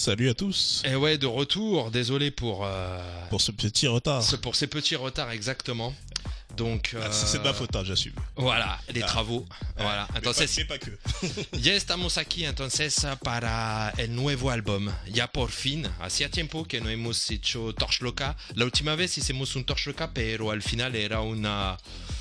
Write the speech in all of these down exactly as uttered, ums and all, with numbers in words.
Salut à tous. Et ouais, de retour, désolé pour... Euh, pour ce petit retard. Ce, pour ces petits retards, exactement. Donc, ah, euh, c'est de ma faute, hein, j'assume. Voilà, les ah. travaux. Ah, voilà. Mais, entonces, pas, mais pas que. Ya estamos aquí entonces para el nuevo álbum. Ya por fin, hacía tiempo que no hemos hecho Torch Loca. La última vez hicimos un Torch Loca, pero al final era una...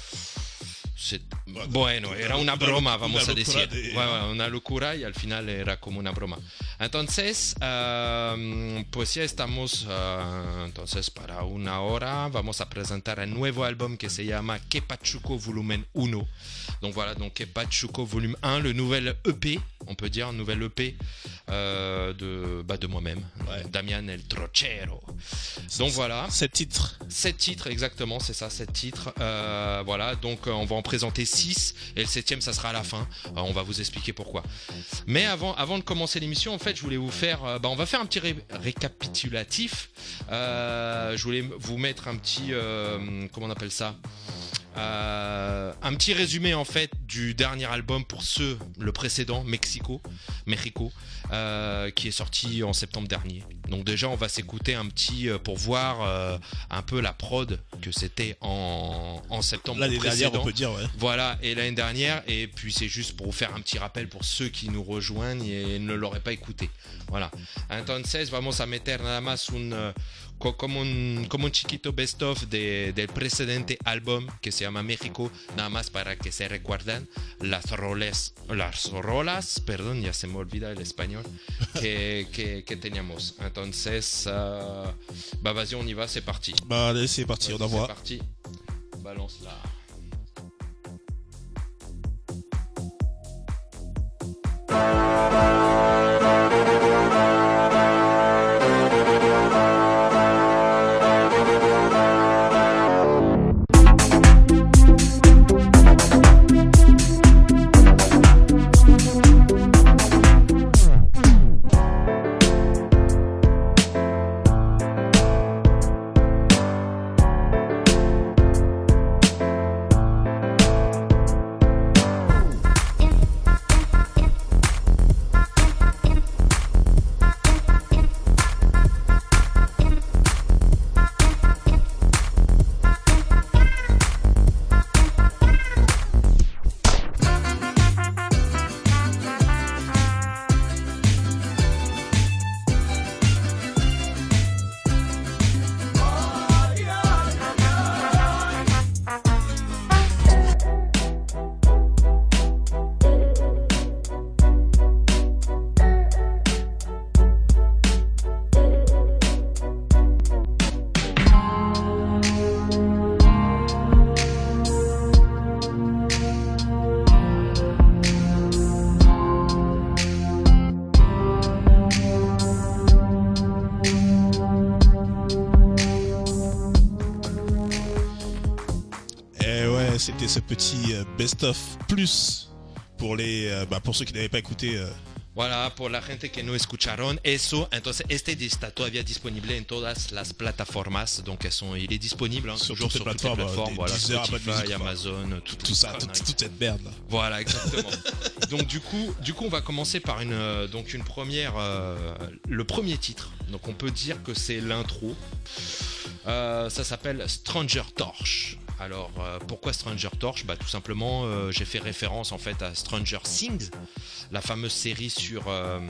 Bueno, era una broma, vamos a decir. De... Bueno, una locura y al final era como una broma. Entonces, uh, pues ya estamos, uh, entonces para una hora vamos a presentar un nuevo álbum que se llama Que Pachuco Volumen uno. Donc voilà, donc Que Pachuco Volume un, le nouvel E P, on peut dire, un nouvel E P euh, de, bah, de moi-même, ouais. Damian El Trochero. Donc voilà. Sept titres. Sept titres, exactement, c'est ça, sept titres. Euh, voilà, donc on va en présenter six et le septième, ça sera à la fin. Euh, on va vous expliquer pourquoi. Mais avant, avant de commencer l'émission, en fait, je voulais vous faire, euh, bah, on va faire un petit ré- récapitulatif. Euh, je voulais vous mettre un petit, euh, comment on appelle ça ? Euh, un petit résumé en fait du dernier album pour ceux, le précédent, Mexico, Mexico, euh, qui est sorti en septembre dernier. Donc déjà on va s'écouter un petit euh, pour voir euh, un peu la prod que c'était en, en septembre l'année précédent. Dernière, on peut dire, ouais. Voilà, et l'année dernière, et puis c'est juste pour vous faire un petit rappel pour ceux qui nous rejoignent et ne l'auraient pas écouté. Voilà. Entonces vamos a meter nada más un como un, como un chiquito best of de, del precedente álbum que se llama México, nada más para que se recuerden las roles, las rolas, perdón, ya se me olvida el español, que, que, que teníamos. Entonces, uh, bah vas-y, on y va, c'est parti. Bah allez, c'est parti, on envoie. C'est parti, balance là. C'était ce petit best-of plus pour, les, bah pour ceux qui n'avaient pas écouté. Euh... Voilà, pour la gente que no escucharon eso, entonces este está todavía disponible en todas las plataformas, donc elles sont, il est disponible hein, sur toujours sur toutes les plateformes, voilà, Deezer, Spotify, Amazon, tout, tout ça, toute, toute cette merde là. Voilà, exactement. Donc du coup, du coup, on va commencer par une, euh, donc une première, euh, le premier titre. Donc on peut dire que c'est l'intro. Euh, ça s'appelle Stranger Torch. Alors euh, pourquoi Stranger Torch ? Bah tout simplement euh, j'ai fait référence en fait à Stranger Things, la fameuse série sur euh,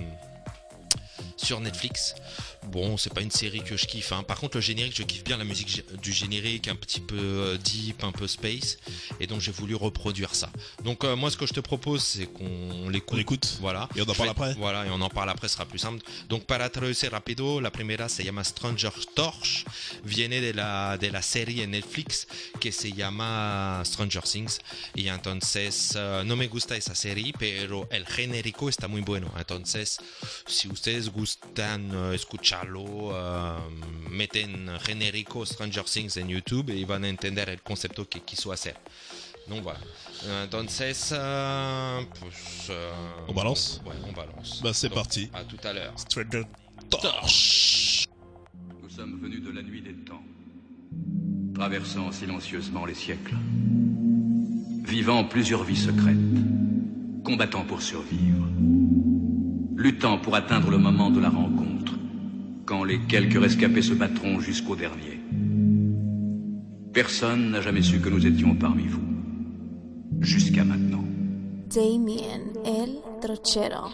sur Netflix. Bon, c'est pas une série que je kiffe hein. Par contre le générique, je kiffe bien la musique du générique, un petit peu deep, un peu space, et donc j'ai voulu reproduire ça. Donc euh, moi ce que je te propose c'est qu'on l'écoute, on l'écoute. Voilà. Et on en parle après. Voilà, et on en parle après, ce sera plus simple. Donc para traducir rapido, la primera se llama Stranger Torch, viene de la de la serie en Netflix que se llama Stranger Things, y entonces uh, no me gusta esa serie, pero el genérico está muy bueno. Entonces, si ustedes gustan uh, escuchar Uh, meten genérico Stranger Things en YouTube y van a entender el concepto que quiso hacer. Donc voilà. Entonces, uh, pues, uh, on balance. Ouais, on balance. Bah c'est Donc, parti. À tout à l'heure. Stranger Torch. Nous sommes venus de la nuit des temps, traversant silencieusement les siècles, vivant plusieurs vies secrètes, combattant pour survivre, luttant pour atteindre le moment de la rencontre, quand les quelques rescapés se battront jusqu'au dernier. Personne n'a jamais su que nous étions parmi vous. Jusqu'à maintenant. Damien El Trochero.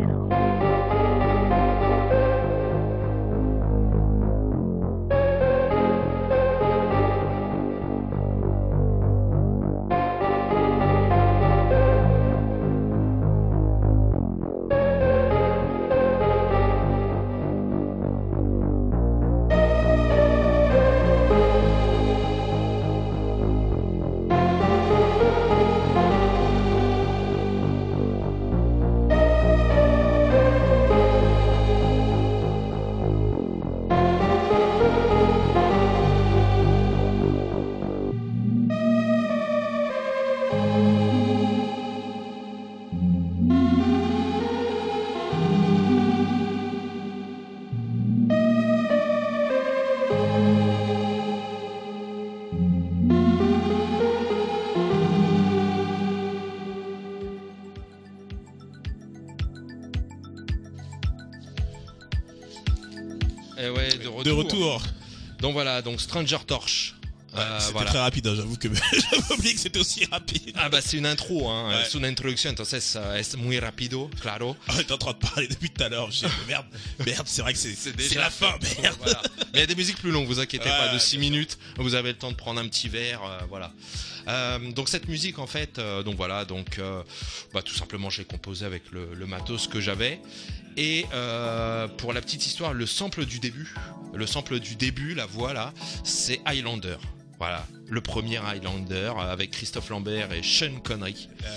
Et ouais, de retour. De retour. Donc voilà, donc Stranger Torch. Ouais, Euh, c'était voilà. très rapide, hein, j'avoue que j'avais oublié que c'était aussi rapide. Ah bah c'est une intro, hein. Ouais. C'est une introduction, entonces uh, es muy rapido, claro. On était en train de parler depuis tout à l'heure. Je dis, merde, merde, c'est vrai que c'est, C'est c'est, déjà la fin, merde. Voilà. Mais il y a des musiques plus longues, vous inquiétez Ouais, pas, de ouais, six bien minutes, vous avez le temps de prendre un petit verre, euh, voilà. Euh, donc cette musique en fait, euh, donc voilà, donc euh, bah, tout simplement je l'ai composée avec le, le matos que j'avais. Et euh, pour la petite histoire, le sample du début, le sample du début, la voix là, c'est Highlander. Voilà, le premier Highlander avec Christophe Lambert et Sean Connery. Ouais.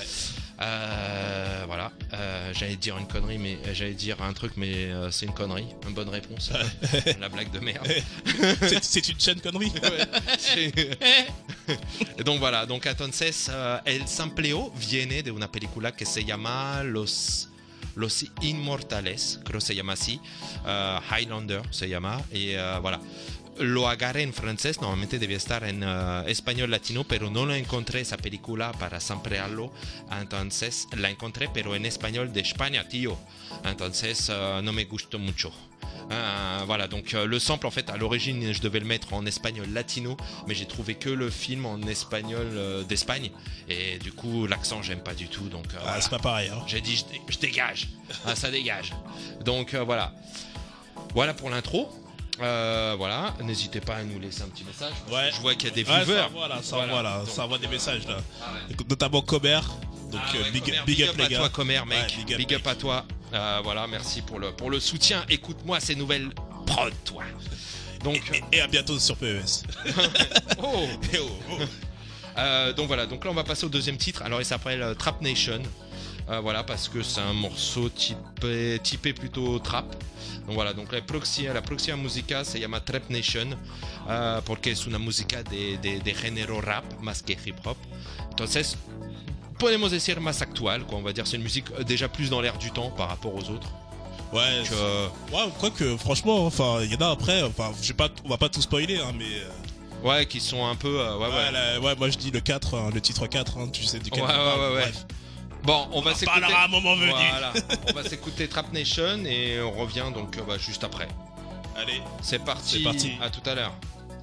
Euh, voilà, euh, j'allais dire une connerie, mais j'allais dire un truc, mais euh, c'est une connerie. Une bonne réponse. La blague de merde. c'est, c'est une chaîne connerie. Ouais, c'est- Et donc voilà, donc entonces uh, el sampleo viene de una película que se llama Los Los Inmortales, creo que se llama así, uh, Highlander se llama, y uh, voilà. Lo agarré en francés, normalmente debía estar en uh, español latino, pero no lo encontré esa película para samplearlo, entonces la encontré, pero en español de España, tío. Entonces uh, no me gustó mucho. Euh, voilà, donc euh, le sample en fait à l'origine je devais le mettre en espagnol latino, mais j'ai trouvé que le film en espagnol euh, d'Espagne, et du coup l'accent j'aime pas du tout, donc euh, Ah, voilà. c'est pas pareil, hein. J'ai dit je, dé- je dégage, ah, ça dégage. Donc euh, voilà, voilà pour l'intro. Euh, voilà, n'hésitez pas à nous laisser un petit message. Ouais. Je vois qu'il y a des Ouais, viewers. ça envoie là, ça Voilà. envoie là, Donc- ça envoie des messages là. Ah ouais. Écoute, notamment Comer. Donc Ah euh, ouais, big, Comer, big up les à gars. toi Comer, mec, Ouais, big, big up, up à toi. Euh, voilà, merci pour le pour le soutien. Écoute-moi ces nouvelles prod, toi. Donc Et, et à bientôt sur P E S. oh. Et oh, oh. Euh, donc voilà, donc là on va passer au deuxième titre. Alors il s'appelle euh, Trap Nation. Euh, voilà, parce que c'est un morceau typé, typé plutôt trap. Donc voilà, donc la próxima, la próxima música se llama Trap Nation, euh, porque es una música de, de, de género rap más que hip hop. Entonces, podemos decir más actual, quoi. On va dire c'est une musique euh, déjà plus dans l'air du temps par rapport aux autres. Ouais, Donc, euh, ouais, quoi que franchement, enfin, il y en a après, enfin, j'ai pas, on va pas tout spoiler, hein, mais. euh, ouais, qui sont un peu. euh, ouais, ouais. ouais, la- ouais, moi je dis le quatre, hein, le titre quatre, hein, tu sais duquel Ouais, on ouais, parle, ouais, ouais. bref. Bon, on va On en s'écouter. parlera à un moment venu. Voilà, on va s'écouter Trap Nation et on revient donc euh, bah, juste après. Allez. C'est parti. C'est parti. À tout à l'heure.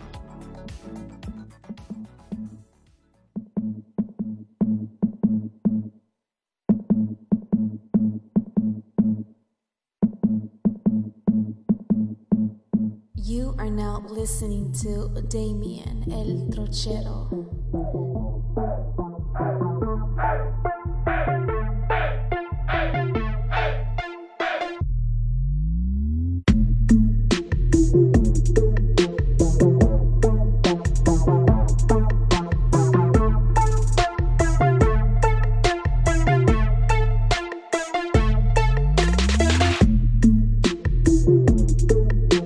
You are now listening to Damien El Trochero.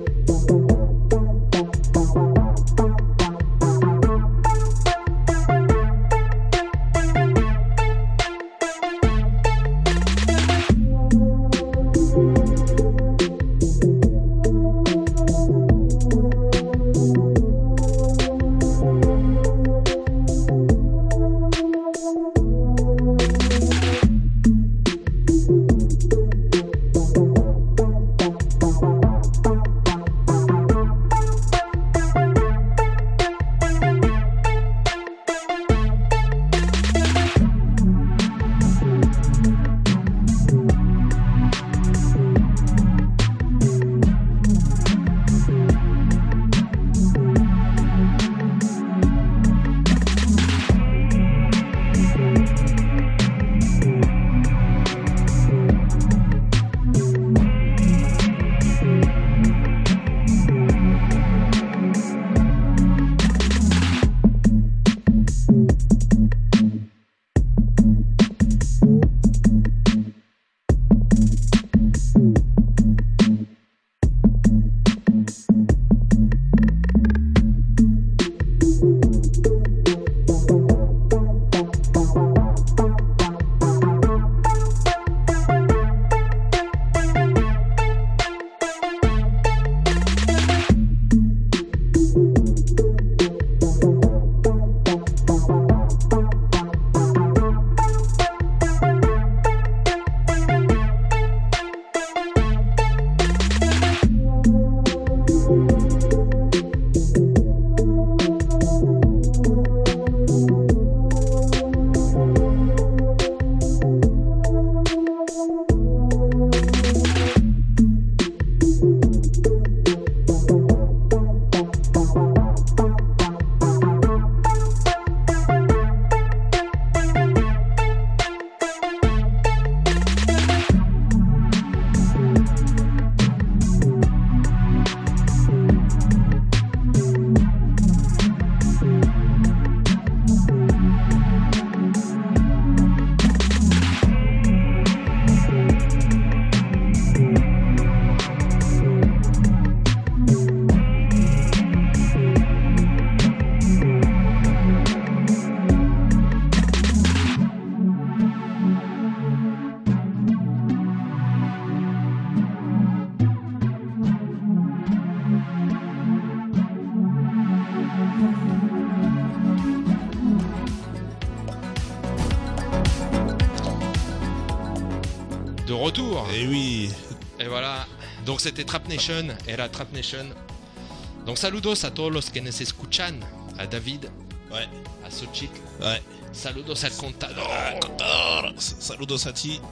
Thank De retour. Et oui. Et voilà. Donc c'était Trap Nation. Et la Trap Nation. Donc saludos a todos los que nos escuchan. A David. Ouais. A Xochitl. Ouais. Saludos al contador. Ah, Contador. Saludos a ti.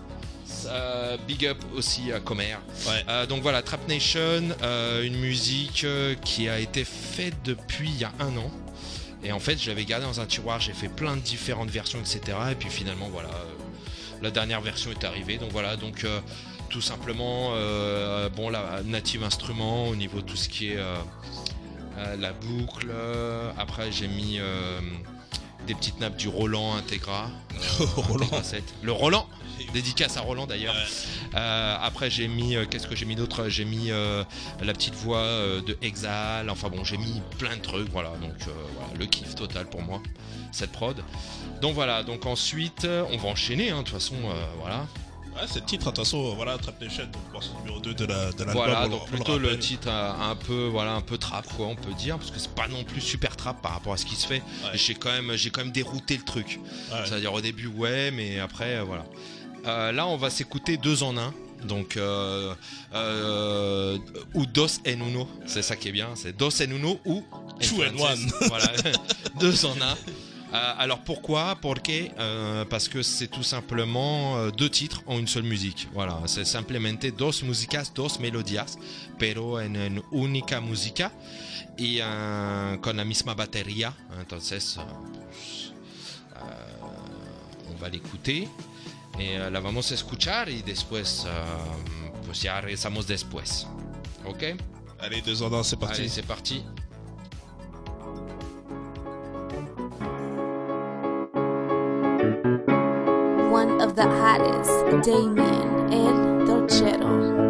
Euh, big up aussi à Comer. Ouais. Euh, donc voilà, Trap Nation, euh, une musique euh, qui a été faite depuis il y a un an. Et en fait, je l'avais gardée dans un tiroir, j'ai fait plein de différentes versions, et cetera. Et puis finalement, voilà, euh, la dernière version est arrivée. Donc voilà, donc euh, tout simplement, euh, bon, la native instrument au niveau de tout ce qui est euh, euh, la boucle. Euh, après, j'ai mis euh, des petites nappes du Roland Integra. Euh, Roland. Integra sept. Le Roland. Dédicace à Roland d'ailleurs. Ouais. Euh, après j'ai mis, euh, qu'est-ce que j'ai mis d'autre? J'ai mis euh, la petite voix euh, de Exal. Enfin bon, j'ai mis plein de trucs. Voilà, donc euh, voilà, le kiff total pour moi cette prod. Donc voilà, donc ensuite on va enchaîner. Hein, de toute façon, euh, voilà. Ouais, c'est le titre, attention, voilà, Trap Nation, morceau numéro deux de la de l'album. Voilà, on donc on plutôt le rappelle. titre euh, un peu, voilà, un peu trap quoi, on peut dire, parce que c'est pas non plus super trap par rapport à ce qui se fait. Ouais. Et j'ai quand même, j'ai quand même dérouté le truc. Ouais. C'est-à-dire au début ouais, mais après euh, voilà. Euh, là on va s'écouter deux en un. Donc euh, euh, ou dos en uno, c'est ça qui est bien, c'est dos en uno ou Two in francés. one. Voilà, deux en un. Euh, alors pourquoi? Porque euh, parce que c'est tout simplement euh, deux titres en une seule musique. Voilà, c'est simplemente dos músicas, dos melodías, pero en une única música y euh, con la misma batería. Entonces, euh, euh, on va l'écouter et euh, la vamos a escuchar y después, euh, pues ya regresamos después. Ok? Allez, deux en un, c'est parti. Allez, c'est parti. One of the hottest, Damien El Torchero.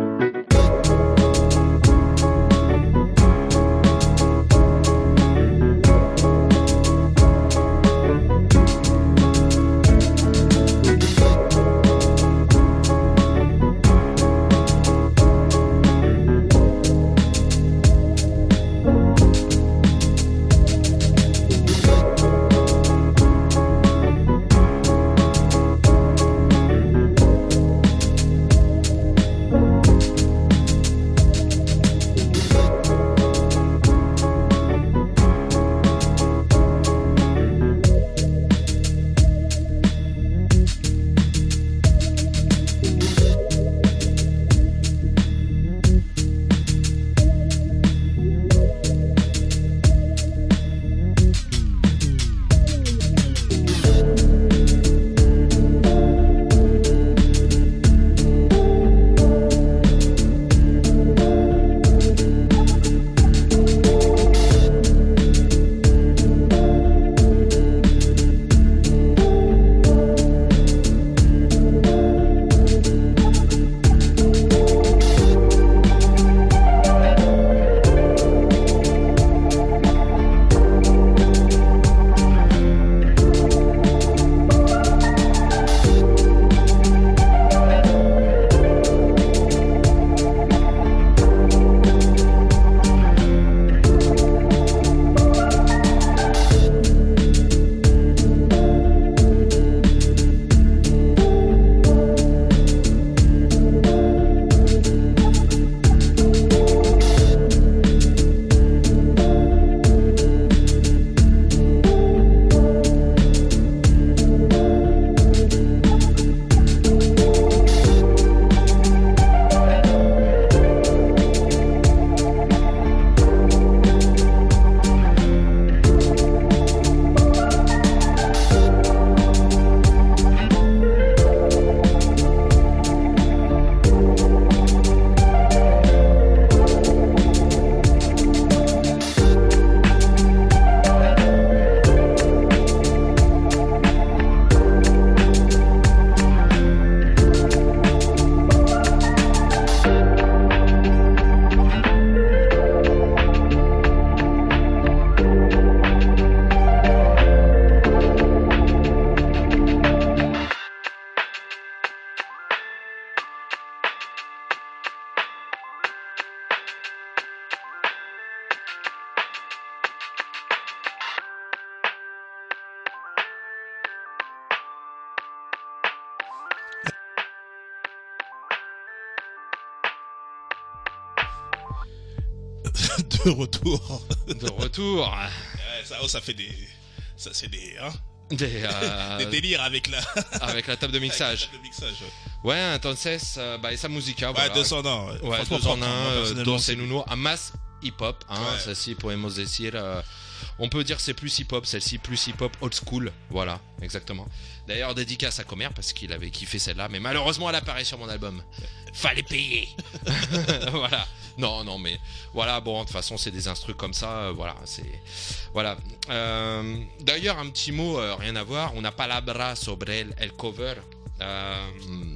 de retour. De retour. Ouais, ça, oh, ça fait des, ça c'est des, hein, Des, euh, des délires avec la, avec la table de mixage. avec la table de mixage. Ouais, Ouais, entonces, euh, bah, esa música. ouais voilà. deux en un. Ouais, Ouais, Franchement, deux en propre, un, hein. Moi, euh, personnellement, dos c'est- en uno, a más hip-hop, hein, Ouais. ça si podemos decir. euh, on peut dire c'est plus hip-hop, celle-ci plus hip-hop old school, voilà, exactement. D'ailleurs, dédicace à Comer parce qu'il avait kiffé celle-là, mais malheureusement elle apparaît sur mon album. Fallait payer. Voilà. Non, non, mais voilà, bon, de toute façon, c'est des instrus comme ça, euh, voilà, c'est. Voilà. Euh, D'ailleurs, un petit mot, euh, rien à voir, on a palabra sobre el, el cover. Euh,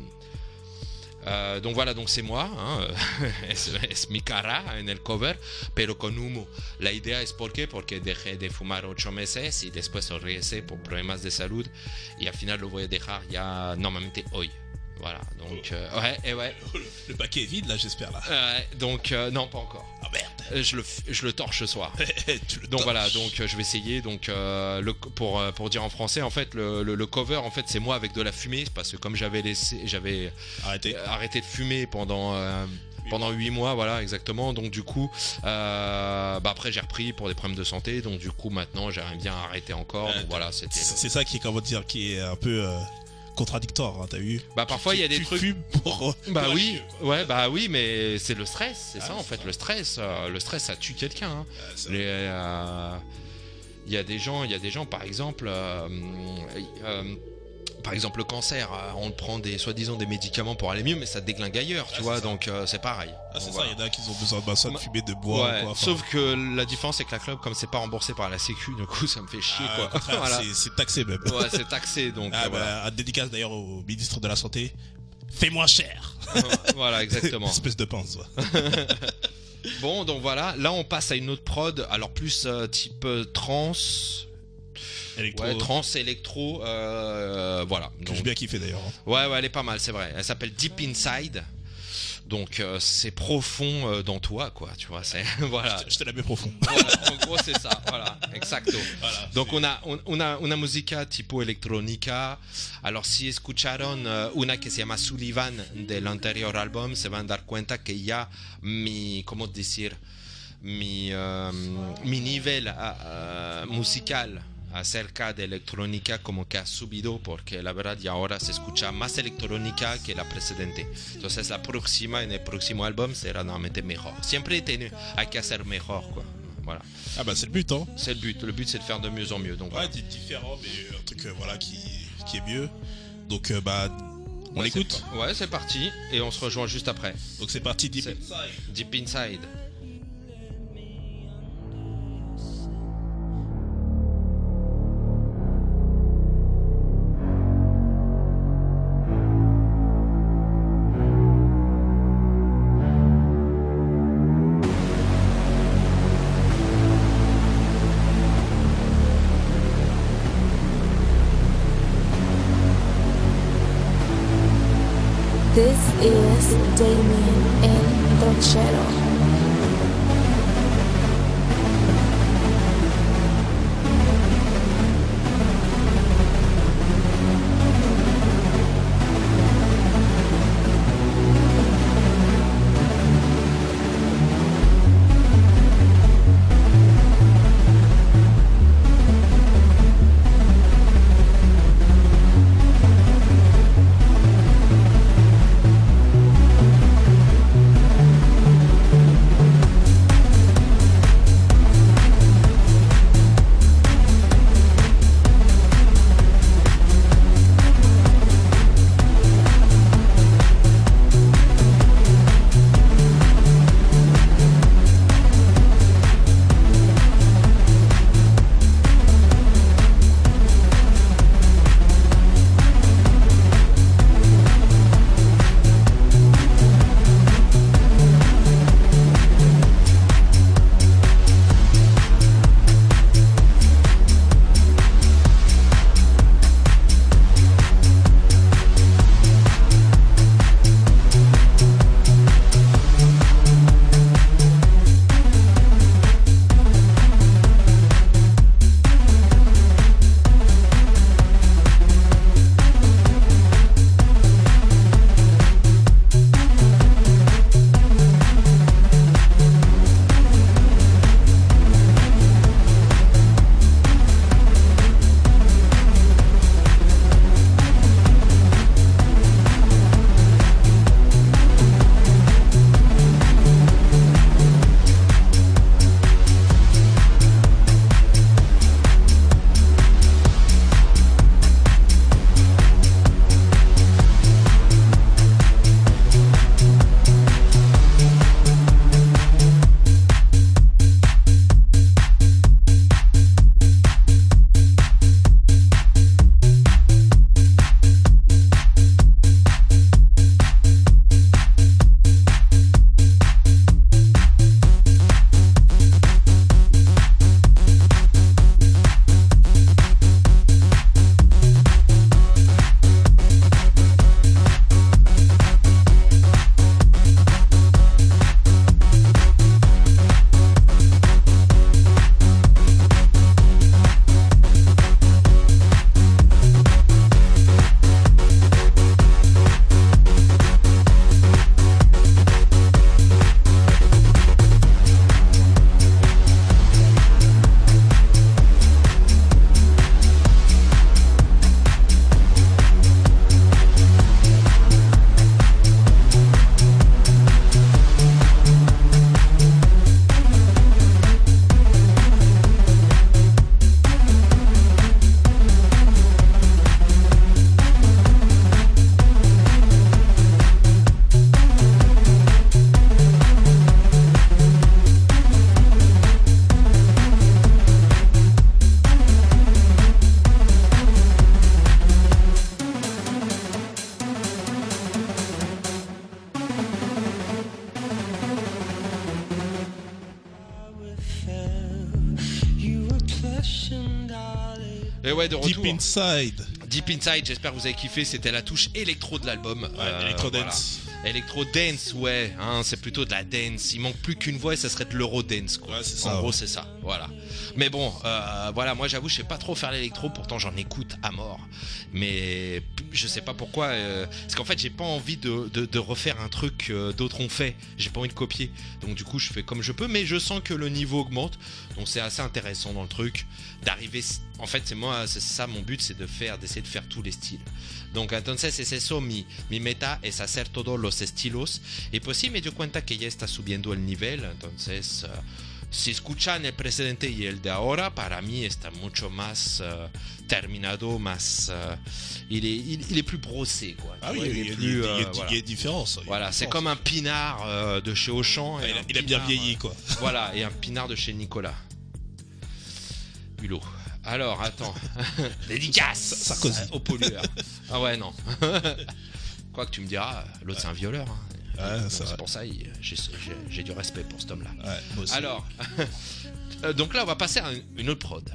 Euh, donc voilà, donc c'est moi, hein, es, es mi cara en el cover, pero con humo. La idea es porque, porque dejé de fumar ocho meses y después regresé por problemas de salud y al final lo voy a dejar ya normalmente hoy. Voilà, donc euh, ouais, et ouais. Le, le paquet est vide là, j'espère là. Euh, donc euh, non, pas encore. Ah merde. Euh, Je le, f- je le torche ce soir. Tu le Donc torches. voilà, donc euh, je vais essayer. Donc euh, le, pour euh, pour dire en français, en fait, le, le, le cover, en fait, c'est moi avec de la fumée, parce que comme j'avais laissé, j'avais Arrêtez. euh, arrêté de fumer pendant euh, pendant huit mois, voilà, exactement. Donc du coup, euh, bah après j'ai repris pour des problèmes de santé. Donc du coup, maintenant, j'aimerais bien arrêter encore. Euh, Donc voilà, c'était. C'est le- c'est ça qui est, comment dire, qui est un peu euh, contradictoire, hein, t'as vu? Bah parfois il y a des tu trucs. fumes pour. Bah pour oui, aller mieux, quoi. ouais, bah oui, mais c'est le stress, c'est Ah, ça en c'est fait, ça. le stress, euh, le stress ça tue quelqu'un. Hein. Ah, ça- Les, euh, il y a des gens, il y a des gens par exemple, euh, euh, par exemple le cancer, euh, on prend des soi-disant des médicaments pour aller mieux, mais ça déglingue ailleurs, tu Ah, vois, c'est ça. donc euh, c'est pareil. Ah, c'est Donc, ça, voilà. il y en a qui ont besoin bah, soit de Ma- fumer, de boire. Ouais, quoi, enfin. sauf que la différence c'est que la club, comme c'est pas remboursé par la Sécu, du coup ça me fait chier Ah, quoi. au contraire, Voilà. c'est- c'est taxé même. Ouais, c'est taxé donc. Ah, euh, bah, voilà. un dédicace d'ailleurs au ministre de la Santé. Fais moins cher. Voilà, exactement. Espèce de pince. Ouais. Bon, donc voilà, là on passe à une autre prod, alors plus euh, type euh, trans, Électro. ouais, trans électro, euh, voilà. Que Donc, j'ai bien kiffé d'ailleurs. hein. ouais, ouais, elle est pas mal, c'est vrai. Elle s'appelle Deep Inside, donc euh, c'est profond euh, dans toi, quoi. Tu vois, c'est voilà. Je te la mets profond. Voilà, en gros c'est ça, voilà, exacto. Voilà, Donc c'est- on a, on, on a una música tipo electrónica. Alors si escucharon uh, una que se llama Sullivan del anterior álbum, se van a dar cuenta que ya mi, ¿cómo decir? Mi, um, mi nivel uh, uh, musical acerca de electrónica como que ha subido, porque la verdad ya ahora se escucha más electrónica que la precedente. Entonces la próxima, en el próximo álbum será nuevamente mejor. Siempre tiene, hay que hacer mejor, quoi. Voilà. Ah bah c'est le but, hein. C'est le but. Le but, c'est de faire de mieux en mieux. Donc, Ouais, voilà. di- différent, mais un truc euh, voilà qui, qui est mieux. Donc euh, bah on Ouais, l'écoute. c'est- Ouais, c'est parti. Et on se rejoint juste après. Donc c'est parti, Deep C'est- Inside. Deep Inside. This is Damien El Torchero. Et ouais, de retour. Deep Inside. Deep Inside, j'espère que vous avez kiffé. C'était la touche électro de l'album. Ouais, Euh, Electro voilà. Dance. Electro Dance, ouais, hein, c'est plutôt de la dance. Il manque plus qu'une voix et ça serait de l'Euro Dance, quoi. Ouais, c'est En ça, gros, ouais. c'est ça, voilà. Mais bon, euh, voilà, moi j'avoue, je sais pas trop faire l'électro, pourtant j'en écoute à mort. Mais je sais pas pourquoi, euh, parce qu'en fait, j'ai pas envie de, de, de refaire un truc euh, d'autres ont fait. J'ai pas envie de copier. Donc du coup, je fais comme je peux, mais je sens que le niveau augmente. Donc c'est assez intéressant dans le truc d'arriver. En fait, c'est moi, c'est ça mon but, c'est de faire, d'essayer de faire tous les styles. Donc entonces es eso mi, mi meta es hacer todos los estilos y pues sí me dio cuenta que ya está subiendo el nivel, entonces uh, si escuchan el precedente y el de ahora, para mí está mucho más uh, terminado, más uh, il, est, il, il est plus brossé quoi. Ah oui, Ouais, il y a, est il y a- plus, il y a- euh, il y a voilà. une différence. il y a Voilà, une c'est différence. comme un pinard euh, de chez Auchan. Ah, et il, a, un il a bien pinard, vieilli, euh, quoi. Voilà, et un pinard de chez Nicolas Hulot. Alors, attends. Dédicace Sarkozy. au pollueur. Ah ouais, non. Quoi que tu me diras, l'autre c'est un violeur. hein. Ouais, Donc, c'est c'est vrai. pour ça que j'ai, j'ai, j'ai du respect pour cet homme-là. Ouais, moi aussi. Alors, euh, donc là, on va passer à une autre prod.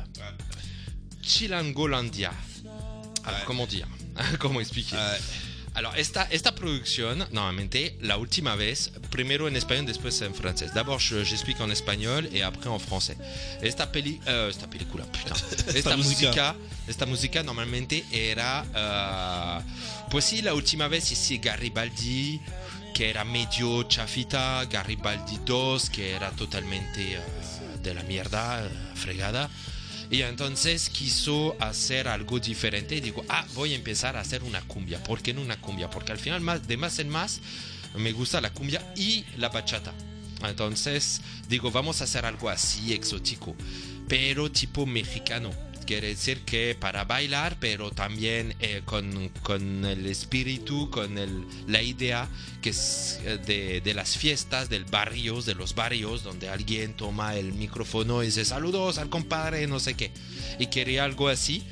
Chilangolandia. Alors, Ouais. comment dire Comment expliquer Ouais. Alors, esta, esta producción, normalmente, la última vez, primero en español, después en francés. D'abord, je- j'explique en espagnol et après en français. Esta peli, euh, esta película, putain. Esta música. música, esta música normalmente era, uh, pues sí, la última vez ici Garibaldi, que era medio chafita, Garibaldi dos, que era totalmente uh, de la mierda, uh, fregada. Y entonces quiso hacer algo diferente y digo, ah, voy a empezar a hacer una cumbia. ¿Por qué no una cumbia? Porque al final, más, de más en más, me gusta la cumbia y la bachata. Entonces digo, vamos a hacer algo así exótico, pero tipo mexicano. Quiere decir que para bailar, pero también eh, con, con el espíritu, con el, la idea que es eh, de, de las fiestas, del barrios, de los barrios, donde alguien toma el micrófono y dice saludos al compadre, no sé qué. Y quería algo así.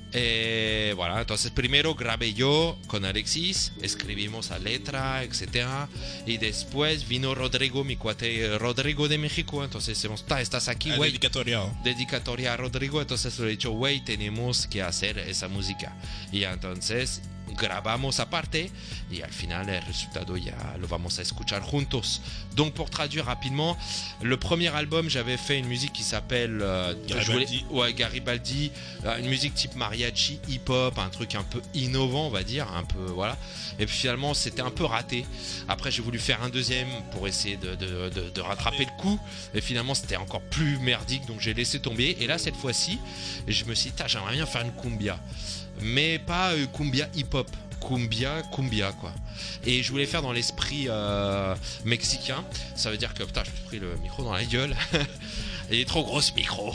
Eh, voilà, entonces primero grabé yo con Alexis, escribimos la letra, etcétera. Y después vino Rodrigo, mi cuate Rodrigo de México. Entonces decimos, "Ta, estás aquí, Ah, güey." dedicatoria. Dedicatoria a Rodrigo, entonces le he dicho, güey, tenemos que hacer esa música. Y entonces grabamos aparte y al final el resultado ya lo vamos a escuchar juntos. Donc pour traduire rapidement, le premier album, j'avais fait une musique qui s'appelle euh, Garibaldi. je voulais- ouais, Garibaldi, euh, une musique type mariachi, hip-hop, un truc un peu innovant, on va dire, un peu voilà. Et puis finalement, c'était un peu raté. Après, j'ai voulu faire un deuxième pour essayer de, de, de, de rattraper le coup. Et finalement, c'était encore plus merdique, donc j'ai laissé tomber. Et là, cette fois-ci, je me suis dit, j'aimerais bien faire une cumbia. Mais pas euh, cumbia hip-hop. Cumbia, cumbia, quoi. Et je voulais faire dans l'esprit euh, mexicain. Ça veut dire que, putain, je me suis pris le micro dans la gueule. Il est trop gros ce micro.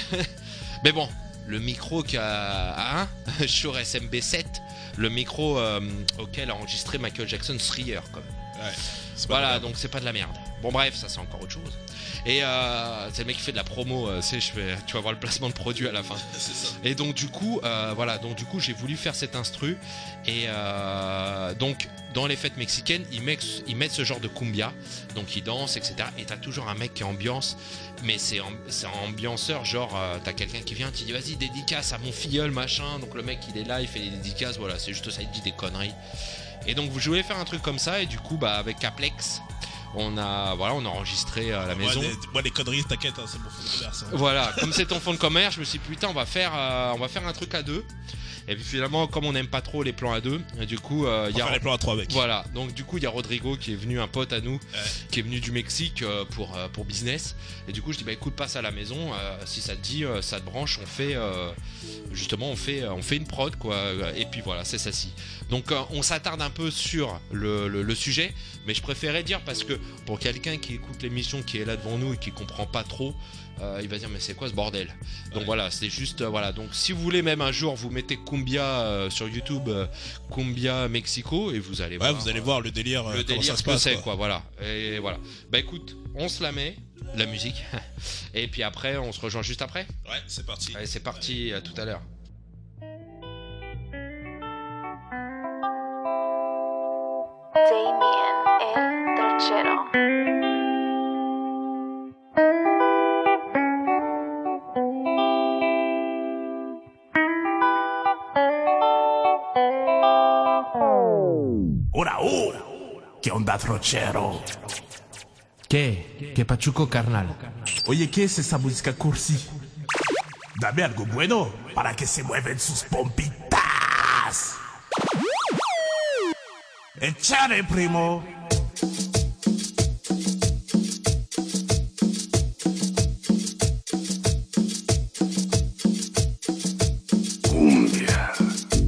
Mais bon, le micro qu'a hein, Shure S M B sept, le micro euh, auquel a enregistré Michael Jackson Thriller, quand même. Ouais. C'est pas Voilà, grave. donc c'est pas de la merde. Bon bref, ça c'est encore autre chose. Et euh, c'est le mec qui fait de la promo, euh, c'est, je fais, tu vas voir le placement de produit à la fin. C'est ça. Et donc du coup, euh, voilà, donc du coup j'ai voulu faire cet instru. Et euh, donc dans les fêtes mexicaines, ils mettent, ils mettent ce genre de cumbia, donc ils dansent, et cetera. Et t'as toujours un mec qui ambiance, mais c'est, amb- c'est un ambianceur, genre euh, t'as quelqu'un qui vient, qui dit vas-y dédicace à mon filleul machin. Donc le mec il est là, il fait des dédicaces, voilà, c'est juste ça, il dit des conneries. Et donc je voulais faire un truc comme ça et du coup bah avec Caplex, on a voilà, on a enregistré à la Moi, maison. les, moi, les conneries, t'inquiète, hein, c'est mon fond de commerce. hein. Voilà, comme c'est ton fond de commerce, je me suis dit putain, on va faire euh, on va faire un truc à deux. Et puis finalement, comme on n'aime pas trop les plans à deux, et du coup euh, il On y va a faire les plans à trois, mec. voilà, donc du coup il y a Rodrigo qui est venu, un pote à nous, qui est venu du Mexique euh, pour, euh, pour business. Et du coup je dis bah écoute, passe à la maison, euh, si ça te dit, euh, ça te branche, on fait euh, justement on fait, on fait une prod quoi. Et puis voilà, c'est ça ci. Donc euh, on s'attarde un peu sur le, le, le sujet, mais je préférais dire parce que pour quelqu'un qui écoute l'émission, qui est là devant nous et qui comprend pas trop, euh, il va dire mais c'est quoi ce bordel. Donc Ouais. voilà, c'est juste euh, voilà. Donc si vous voulez même un jour vous mettez Cumbia euh, sur YouTube, euh, Cumbia Mexico, et vous allez Ouais, voir vous allez euh, voir le délire, euh, le comment délire ça se ce que passe. c'est quoi. quoi. Voilà. Et voilà. Bah écoute, on se la met, la musique, et puis après on se rejoint juste après. Ouais, c'est parti. Allez, c'est parti, à tout à l'heure. Damien El Trochero. ¿Qué onda, trochero? ¿Qué? ¿Qué pachuco, carnal? Oye, ¿qué es esa música cursi? Dame algo bueno para que se mueven sus pompitas. ¡Echare, primo! Cumbia.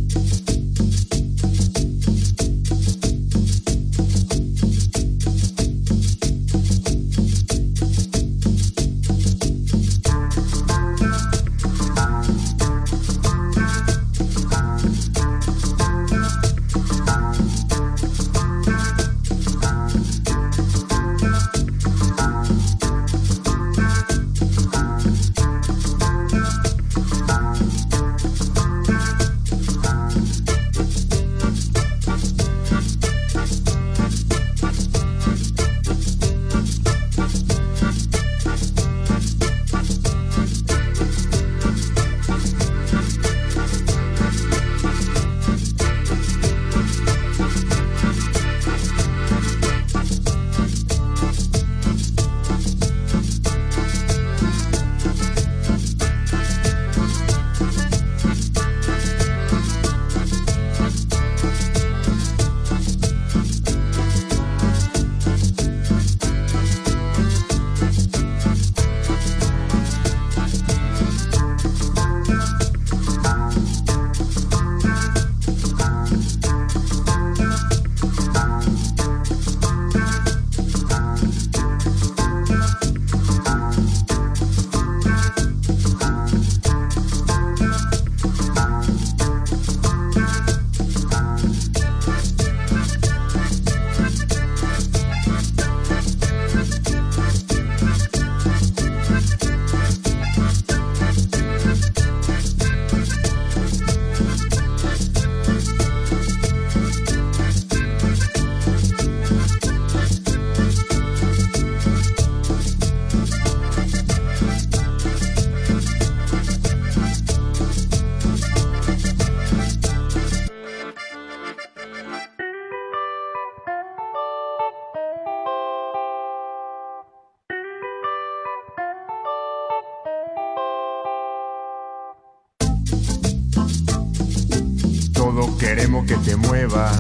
Todos queremos que te muevas,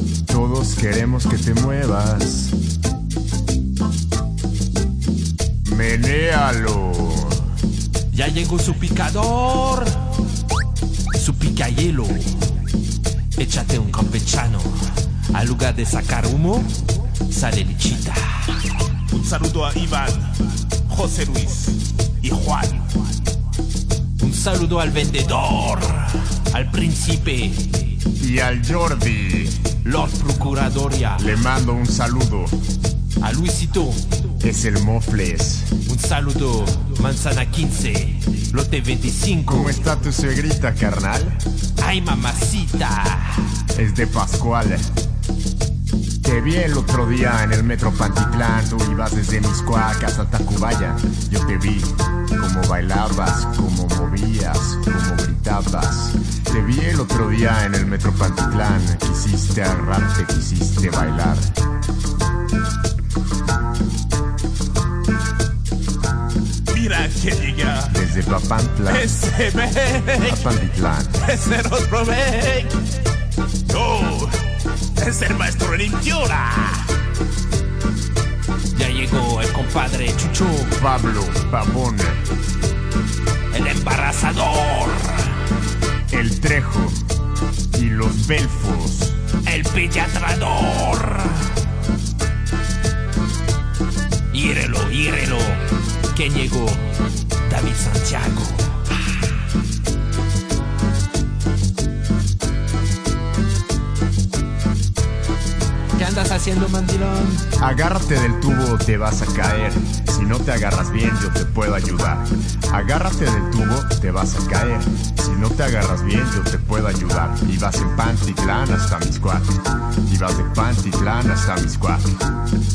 todos queremos que te muevas. Menéalo. Ya llegó su picador, su picayelo. Échate un campechano. Al lugar de sacar humo, sale lichita. Un saludo a Iván, José Luis y Juan. Un saludo al vendedor, al príncipe y al Jordi. Lord Procuradoria. Le mando un saludo. A Luisito. Es el Mofles. Un saludo, Manzana quince, Lote veinticinco. ¿Cómo está tu suegrita, carnal? Ay, mamacita. Es de Pascual. Te vi el otro día en el metro Pantitlán. Tú ibas desde Miscuac hasta Tacubaya. Yo te vi cómo bailabas, cómo movías, cómo gritabas. Te vi el otro día en el metro Pantitlán. Quisiste agarrarte, quisiste bailar. Mira que llega desde Papantla. Ese Meg. A Pantitlán. Ese otro Meg. No, es el maestro Limpiora. Ya llegó el compadre Chucho. Pablo Pavón. El embarazador. El Trejo. Y los Belfos. El pediatrador. Hírelo, hírelo. ¿Quién llegó? David Santiago. ¿Qué andas haciendo, mandilón? Agárrate del tubo o te vas a caer. Si no te agarras bien, yo te puedo ayudar. Agárrate del tubo, te vas a caer. Si no te agarras bien, yo te puedo ayudar. Y vas en Pantitlán hasta Miscuac. Y vas de Pantitlán hasta Miscuac.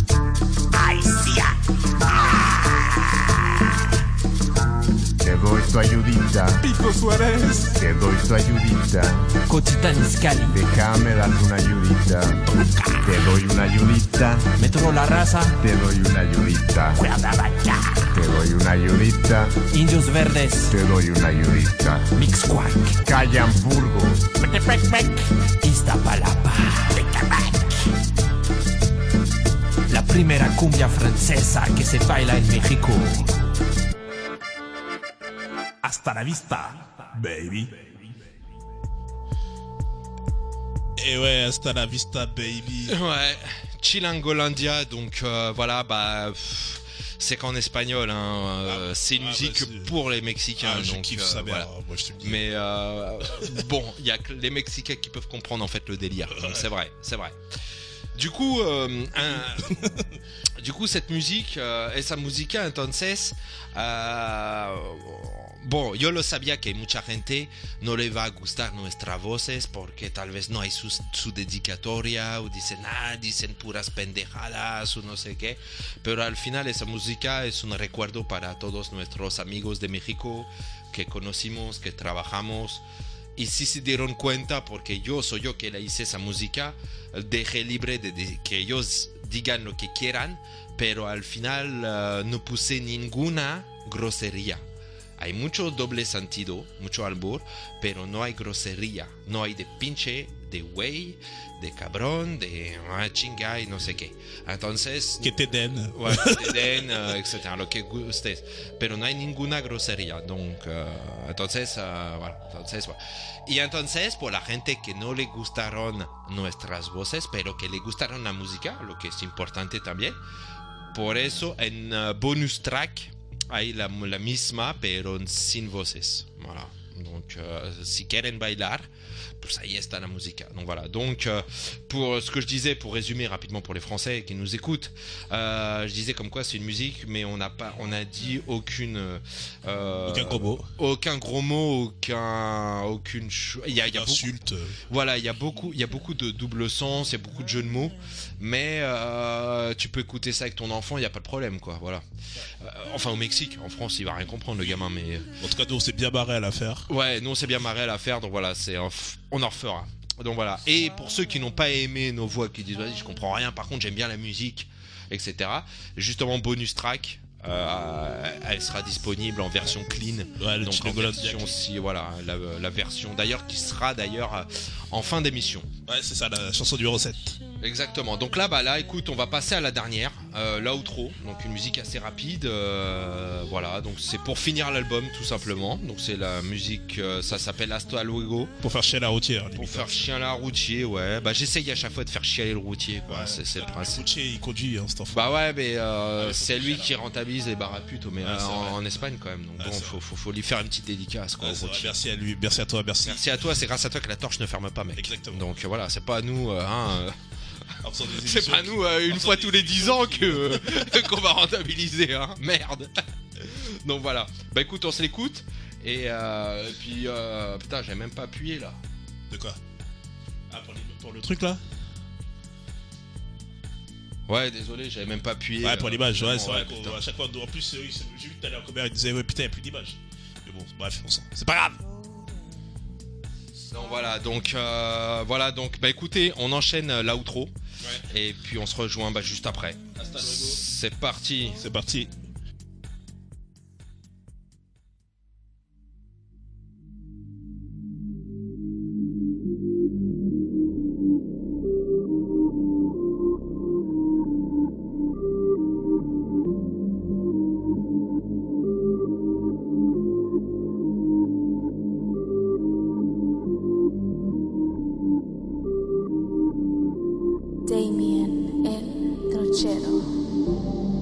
¡Ay, sí! Te doy tu tu ayudita. Pico Suárez. Te doy tu ayudita. Cotita Niscali, Déjame darte una ayudita. Te doy una ayudita. Metro La Raza, Te doy una ayudita. Te doy una ayudita. Indios Verdes, Te doy una ayudita. Mixquack, Callamburgo. Iztapalapa, la primera cumbia francesa que se baila en México. Hasta la vista, baby. Et ouais, hasta la vista, baby. Ouais, Chilangolandia, donc euh, voilà, bah. Pff, c'est qu'en espagnol, hein, euh, Ah, c'est une ah, musique bah, c'est- pour les Mexicains. Ah, je donc, kiffe euh, ça, voilà. bien. Moi, je te le dis. Mais euh, bon, il y a que les Mexicains qui peuvent comprendre en fait le délire. Donc c'est vrai, c'est vrai. Du coup, euh, un- du coup, cette musique, euh, esa música, entonces, euh, bon, yo lo sabía que mucha gente no le va a gustar nuestras voces porque tal vez no hay su, su dedicatoria o dicen, ah, dicen puras pendejadas o no sé qué. Pero al final esa música es un recuerdo para todos nuestros amigos de México que conocimos, que trabajamos. Y si se dieron cuenta, porque yo soy yo que le hice esa música, dejé libre de, de que ellos digan lo que quieran, pero al final uh, no puse ninguna grosería. Hay mucho doble sentido, mucho albur, pero no hay grosería. No hay de pinche, de güey, de cabrón, de ah, chinga y no sé qué. Entonces... Que te den. Ouais, que te den, uh, etcétera. Lo que gustes. Pero no hay ninguna grosería. Donc, uh, entonces, uh, voilà. Entonces, voilà. Y entonces, por la gente que no le gustaron nuestras voces, pero que le gustaron la música, lo que es importante también. Por eso, en uh, bonus track, hay la, la misma, pero sin voces. Voilà. Donc, uh, si quieren bailar, pues ahí está la música. Donc voilà. Donc, euh, pour ce que je disais, pour résumer rapidement pour les Français qui nous écoutent, euh, je disais comme quoi c'est une musique, mais on n'a pas, on a dit aucune, euh, Aucun gros mot. aucun gros mot, aucun, aucune, cho- il y a, il y a beaucoup, Insulte. voilà, il y a beaucoup, il y a beaucoup de double sens, il y a beaucoup de jeux de mots, mais euh, tu peux écouter ça avec ton enfant, il n'y a pas de problème, quoi. Voilà. Euh, enfin, au Mexique, en France, il va rien comprendre, le gamin, mais. En tout cas, nous, on s'est bien barré à l'affaire. Ouais, nous on s'est bien marré à la faire, donc voilà, c'est un f- on en refera. Donc voilà. Et pour ceux qui n'ont pas aimé nos voix, qui disent vas-y, je comprends rien, par contre j'aime bien la musique, et cetera. Justement, bonus track, euh, elle sera disponible en version clean. Ouais, le donc en Chilangolandia version clean. si voilà, la, la version d'ailleurs qui sera d'ailleurs euh, en fin d'émission. Ouais, c'est ça, la chanson numéro sept. Exactement. Donc là, bah là, écoute, on va passer à la dernière, euh, l'outro. Donc une musique assez rapide. euh, voilà. Donc c'est pour finir l'album, tout simplement. Donc c'est la musique, euh, ça s'appelle Hasta Luego. Pour faire chier la routière. Pour limite. faire chier la routier, ouais. Bah j'essaye à chaque fois de faire chialer le routier, quoi. Ouais, c'est, c'est le Le principe. routier, il conduit, hein, cet enfant. Bah ouais, mais euh, Ah, mais faut c'est qu'il lui chiale. qui rentabilise les bars à putes, mais Ouais, euh, c'est en, vrai. en Espagne quand même. Donc Ouais, bon, c'est faut, vrai. faut, faut lui faire une petite dédicace, quoi, Ouais, au c'est vrai, routier. merci à lui, merci à toi, merci. Merci à toi, c'est grâce à toi que la torche ne ferme pas, mec. Exactement. Donc euh, voilà, c'est pas à nous, euh, hein. euh, En faisant des C'est émissions pas qui- nous euh, en une faisant fois des tous les dix émissions ans qui- que qu'on va rentabiliser, hein. Merde. Donc voilà. Bah écoute, on se l'écoute. Et, euh, et puis euh, putain, j'avais même pas appuyé là. De quoi? Ah, pour, les- pour le truc là? Ouais, désolé, j'avais même pas appuyé. Ouais, pour euh, l'image, ouais, vraiment, c'est vrai putain. qu'à chaque fois, en plus, oui, c'est- j'ai vu tout à l'heure combien il disait, ouais, putain, il n'y a plus d'image. Mais bon, bref, on s'en. C'est pas grave! Donc voilà, donc euh, voilà, donc bah écoutez, on enchaîne euh, l'outro. Ouais. Et puis on se rejoint bah, juste après. Hasta luego. C'est parti. C'est parti. Damien El Dolcero.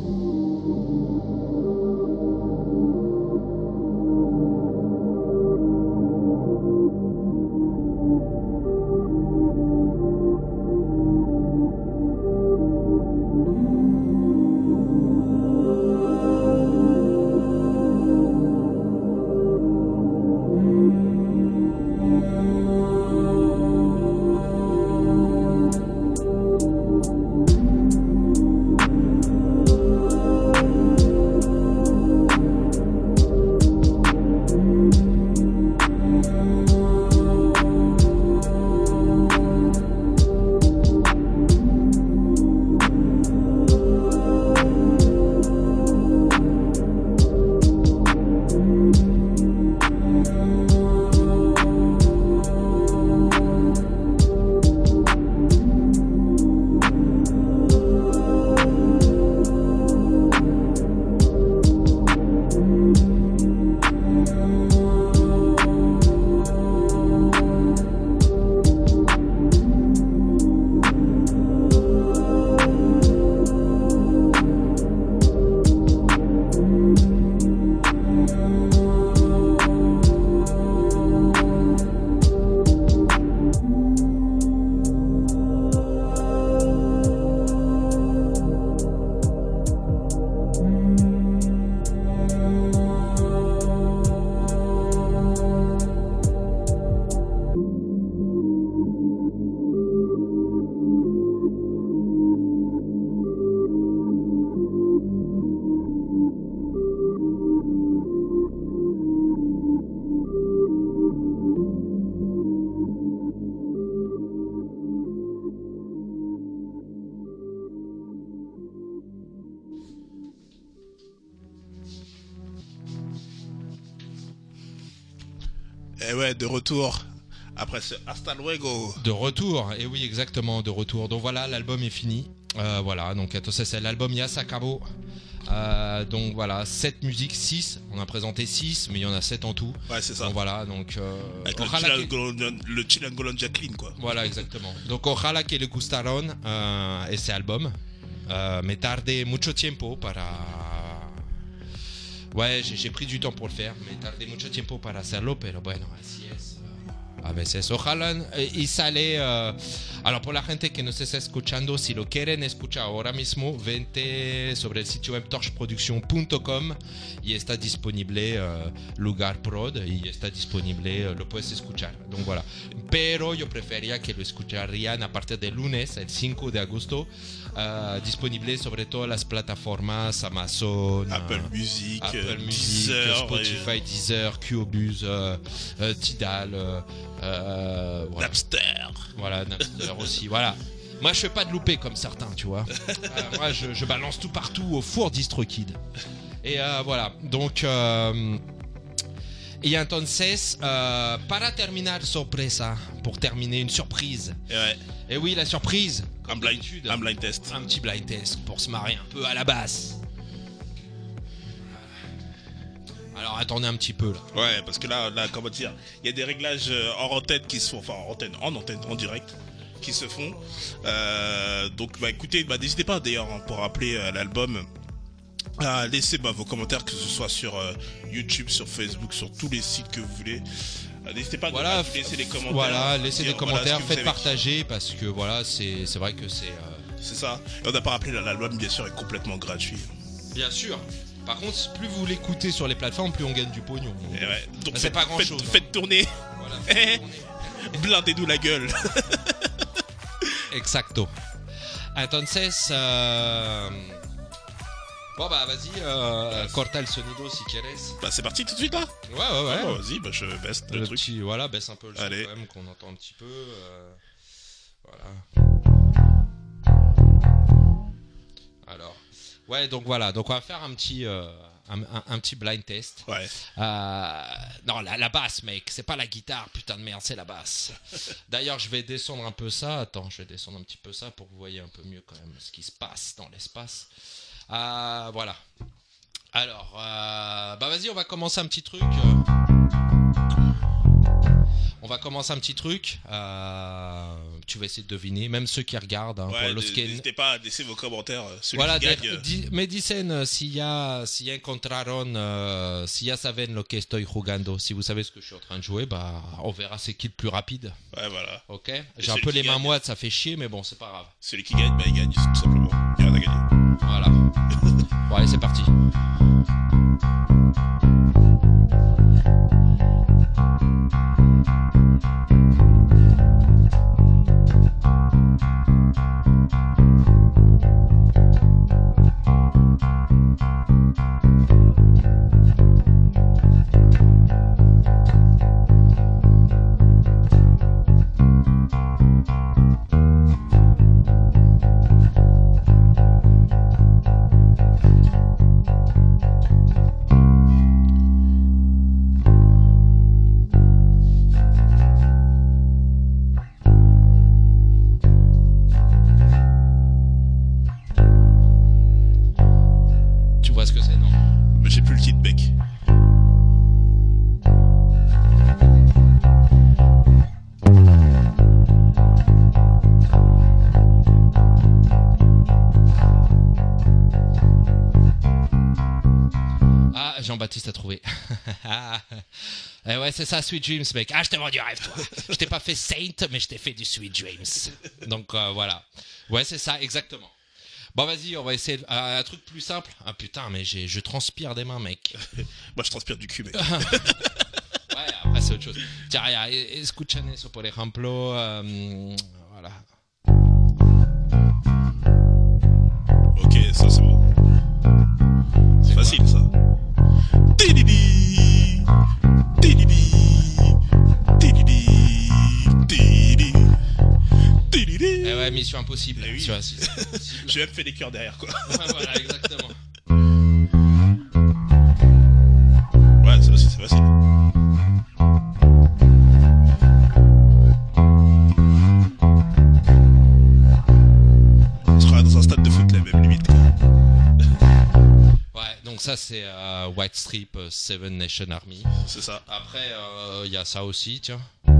Et ouais, de retour. Après ce Hasta luego. De retour, et oui, exactement, de retour. Donc voilà, l'album est fini. Euh, voilà, donc entonces c'est l'album Ya se acabó. Euh, donc voilà, sept musiques, six. On a présenté six, mais il y en a sept en tout. Ouais, c'est ça. Donc voilà, donc. Euh, Avec le ojalá que- Chilangolan- le Chilangolandia clean, quoi. Voilà, exactement. Donc ojalá que le gustaron euh, ese album. Euh, me tardé mucho tiempo para. Ouais, j'ai, j'ai pris du temps pour le faire. Me tardé mucho tiempo para hacerlo, pero bueno, así es. A veces. Ojalá eh, y sale. Uh, alors, pour la gente que nos está escuchando, si lo quieren escuchar ahora mismo, vente sobre el sitio web torch production punto com y está disponible uh, Lugar Prod y está disponible, uh, lo puedes escuchar. Donc voilà. Pero yo prefería que lo escucharían a partir del lunes, el cinco de agosto, uh, disponible sobre todas las plataformas Amazon, Apple uh, Music, Apple euh, Music, Deezer, Spotify, et- Deezer, Qobuz, euh, euh, Tidal, euh, euh, voilà. Napster. Voilà, Napster aussi, voilà. Moi, je fais pas de loupé comme certains, tu vois. Euh, moi, je, je balance tout partout au four DistroKid. Et euh, voilà, donc... Euh, y entonces, euh, para terminar sorpresa, pour terminer une surprise. Et ouais, Et oui, la surprise, un comme blind, d'habitude, un blind test. un petit blind test pour se marrer un peu à la basse. Alors attendez un petit peu là. Ouais, parce que là, là comment dire, il y a des réglages euh, hors antenne qui se font, enfin en antenne, en antenne, en direct, qui se font. Euh, donc, bah écoutez, bah n'hésitez pas d'ailleurs hein, pour rappeler euh, l'album. À laisser bah, vos commentaires, que ce soit sur euh, YouTube, sur Facebook, sur tous les sites que vous voulez. Euh, n'hésitez pas Voilà, à nous laisser des commentaires. Voilà, laissez dire, des voilà, commentaires, ce que vous faites avez- partager parce que voilà, c'est c'est vrai que c'est. euh, C'est ça. Et on n'a pas rappelé, l'album bien sûr est complètement gratuit. Bien sûr. Par contre, plus vous l'écoutez sur les plateformes, plus on gagne du pognon. Et ouais. Donc c'est faites- pas grand faites- chose. Faites tourner, Voilà. blindez-nous la gueule. Exacto. Entonces, euh... bon bah vas-y, euh, corta el sonido si quieres. Bah c'est parti tout de suite là. Ouais ouais ouais. Ah, bah, vas-y, bah je baisse le, Le truc. petit, voilà, baisse un peu le son Allez. quand même, qu'on entend un petit peu. euh, Voilà. Alors, ouais, donc voilà, donc on va faire un petit, euh, un, un- un petit blind test. Ouais. Euh, non, la, la basse, mec, c'est pas la guitare, putain de merde, c'est la basse. D'ailleurs, je vais descendre un peu ça. Attends, je vais descendre un petit peu ça pour que vous voyez un peu mieux quand même ce qui se passe dans l'espace. Euh, voilà. Alors, euh, bah vas-y, on va commencer un petit truc. On va commencer un petit truc. Euh, tu vas essayer de deviner, même ceux qui regardent. Hein, Ouais, pour los que- n'hésitez pas à laisser vos commentaires. euh, Celui Voilà, qui de- gagne. euh, di- me dicen euh, si ya, si ya encontraron, euh, si ya saben lo que estoy jugando. Si vous savez ce que je suis en train de jouer, bah, on verra c'est qui le plus rapide. Ouais, voilà. Ok. J'ai celui un peu qui les mains gagne. moites, ça fait chier, mais bon, c'est pas grave. Celui qui gagne, bah il gagne, tout simplement. Il y en a gagné. Voilà. Bon, allez, c'est parti. Tu vois ce que c'est, non? Mais j'ai plus le titre, mec. Ah, Jean-Baptiste a trouvé. Eh ouais, c'est ça, Sweet Dreams, mec. Ah, je t'ai vendu rêve, toi. Je t'ai pas fait Saint, mais je t'ai fait du Sweet Dreams. Donc euh, voilà. Ouais, c'est ça, exactement. Bon, vas-y, on va essayer euh, un truc plus simple. Ah putain, mais j'ai, je transpire des mains, mec. Moi je transpire du cul, mec. Ouais, après c'est autre chose. Tiens, regarde, escuchan eso, por ejemplo. euh, voilà. Ok, ça c'est bon. C'est facile ça. Tididi, tididi, tididi, tididi, tididi. Eh ouais, mission impossible. Eh oui. Tu vois, si c'est impossible. J'ai même fait des cœurs derrière quoi. Ouais, voilà, exactement. Ouais, ça aussi c'est facile. Donc ça c'est euh, White Strip euh, Seven Nation Army. C'est ça. Après il euh, y a ça aussi, tiens.